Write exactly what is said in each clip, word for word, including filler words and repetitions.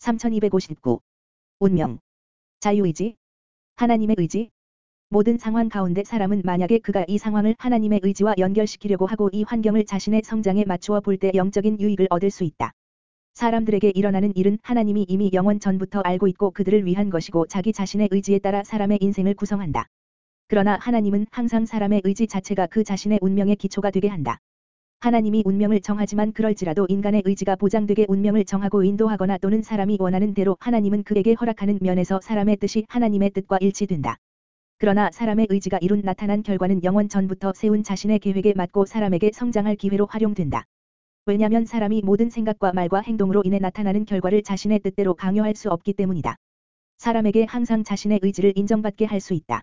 삼천이백오십구. 운명. 자유의지. 하나님의 의지. 모든 상황 가운데 사람은 만약에 그가 이 상황을 하나님의 의지와 연결시키려고 하고 이 환경을 자신의 성장에 맞추어 볼 때 영적인 유익을 얻을 수 있다. 사람들에게 일어나는 일은 하나님이 이미 영원 전부터 알고 있고 그들을 위한 것이고 자기 자신의 의지에 따라 사람의 인생을 구성한다. 그러나 하나님은 항상 사람의 의지 자체가 그 자신의 운명의 기초가 되게 한다. 하나님이 운명을 정하지만 그럴지라도 인간의 의지가 보장되게 운명을 정하고 인도하거나 또는 사람이 원하는 대로 하나님은 그에게 허락하는 면에서 사람의 뜻이 하나님의 뜻과 일치된다. 그러나 사람의 의지가 이룬 나타난 결과는 영원 전부터 세운 자신의 계획에 맞고 사람에게 성장할 기회로 활용된다. 왜냐하면 사람이 모든 생각과 말과 행동으로 인해 나타나는 결과를 자신의 뜻대로 강요할 수 없기 때문이다. 사람에게 항상 자신의 의지를 인정받게 할 수 있다.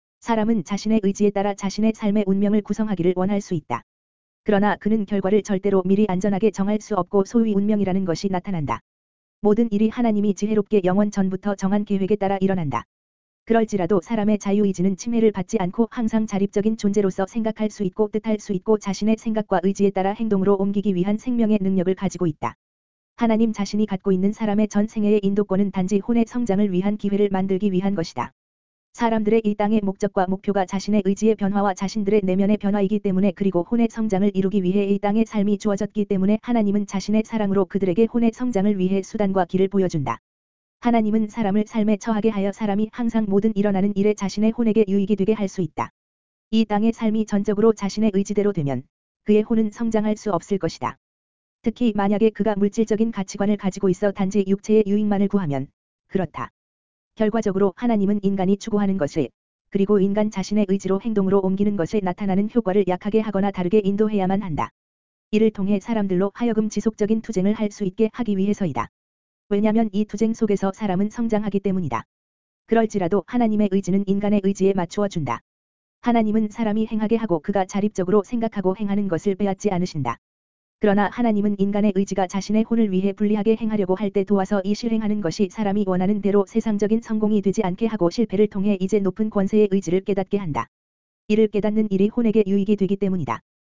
사람은 자신의 의지에 따라 자신의 삶의 운명을 구성하기를 원할 수 있다. 그러나 그는 결과를 절대로 미리 안전하게 정할 수 없고 소위 운명이라는 것이 나타난다. 모든 일이 하나님이 지혜롭게 영원 전부터 정한 계획에 따라 일어난다. 그럴지라도 사람의 자유의지는 침해를 받지 않고 항상 자립적인 존재로서 생각할 수 있고 뜻할 수 있고 자신의 생각과 의지에 따라 행동으로 옮기기 위한 생명의 능력을 가지고 있다. 하나님 자신이 갖고 있는 사람의 전 생애의 인도권은 단지 혼의 성장을 위한 기회를 만들기 위한 것이다. 사람들의 이 땅의 목적과 목표가 자신의 의지의 변화와 자신들의 내면의 변화이기 때문에 그리고 혼의 성장을 이루기 위해 이 땅의 삶이 주어졌기 때문에 하나님은 자신의 사랑으로 그들에게 혼의 성장을 위해 수단과 길을 보여준다. 하나님은 사람을 삶에 처하게 하여 사람이 항상 모든 일어나는 일에 자신의 혼에게 유익이 되게 할 수 있다. 이 땅의 삶이 전적으로 자신의 의지대로 되면 그의 혼은 성장할 수 없을 것이다. 특히 만약에 그가 물질적인 가치관을 가지고 있어 단지 육체의 유익만을 구하면 그렇다. 결과적으로 하나님은 인간이 추구하는 것을 그리고 인간 자신의 의지로 행동으로 옮기는 것에 나타나는 효과를 약하게 하거나 다르게 인도해야만 한다. 이를 통해 사람들로 하여금 지속적인 투쟁을 할 수 있게 하기 위해서이다. 왜냐하면 이 투쟁 속에서 사람은 성장하기 때문이다. 그럴지라도 하나님의 의지는 인간의 의지에 맞추어 준다. 하나님은 사람이 행하게 하고 그가 자립적으로 생각하고 행하는 것을 빼앗지 않으신다. 그러나 하나님은 인간의 의지가 자신의 혼을 위해 불리하게 행하려고 할 때 도와서 이 실행하는 것이 사람이 원하는 대로 세상적인 성공이 되지 않게 하고 실패를 통해 이제 높은 권세의 의지를 깨닫게 한다. 이를 깨닫는 일이 혼에게 유익이 되기 때문이다.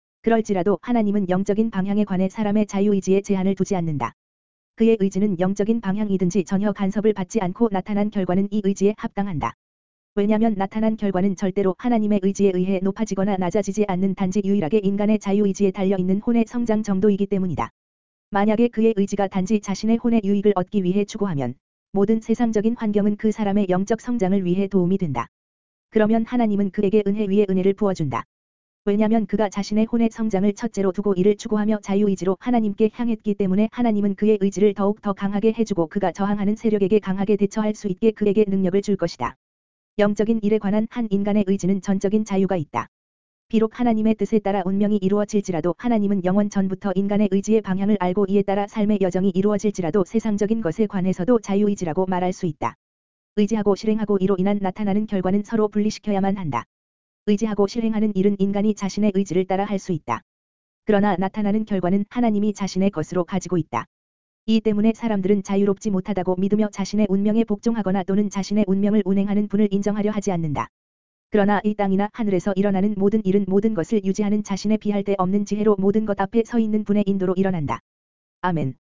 그럴지라도 하나님은 영적인 방향에 관해 사람의 자유의지에 제한을 두지 않는다. 그의 의지는 영적인 방향이든지 전혀 간섭을 받지 않고 나타난 결과는 이 의지에 합당한다. 왜냐하면 나타난 결과는 절대로 하나님의 의지에 의해 높아지거나 낮아지지 않는 단지 유일하게 인간의 자유의지에 달려있는 혼의 성장 정도이기 때문이다. 만약에 그의 의지가 단지 자신의 혼의 유익을 얻기 위해 추구하면 모든 세상적인 환경은 그 사람의 영적 성장을 위해 도움이 된다. 그러면 하나님은 그에게 은혜 위에 은혜를 부어준다. 왜냐하면 그가 자신의 혼의 성장을 첫째로 두고 이를 추구하며 자유의지로 하나님께 향했기 때문에 하나님은 그의 의지를 더욱 더 강하게 해주고 그가 저항하는 세력에게 강하게 대처할 수 있게 그에게 능력을 줄 것이다. 영적인 일에 관한 한 인간의 의지는 전적인 자유가 있다. 비록 하나님의 뜻에 따라 운명이 이루어질지라도 하나님은 영원 전부터 인간의 의지의 방향을 알고 이에 따라 삶의 여정이 이루어질지라도 세상적인 것에 관해서도 자유의지라고 말할 수 있다. 의지하고 실행하고 이로 인한 나타나는 결과는 서로 분리시켜야만 한다. 의지하고 실행하는 일은 인간이 자신의 의지를 따라 할 수 있다. 그러나 나타나는 결과는 하나님이 자신의 것으로 가지고 있다. 이 때문에 사람들은 자유롭지 못하다고 믿으며 자신의 운명에 복종하거나 또는 자신의 운명을 운행하는 분을 인정하려 하지 않는다. 그러나 이 땅이나 하늘에서 일어나는 모든 일은 모든 것을 유지하는 자신의 비할 데 없는 지혜로 모든 것 앞에 서 있는 분의 인도로 일어난다. 아멘.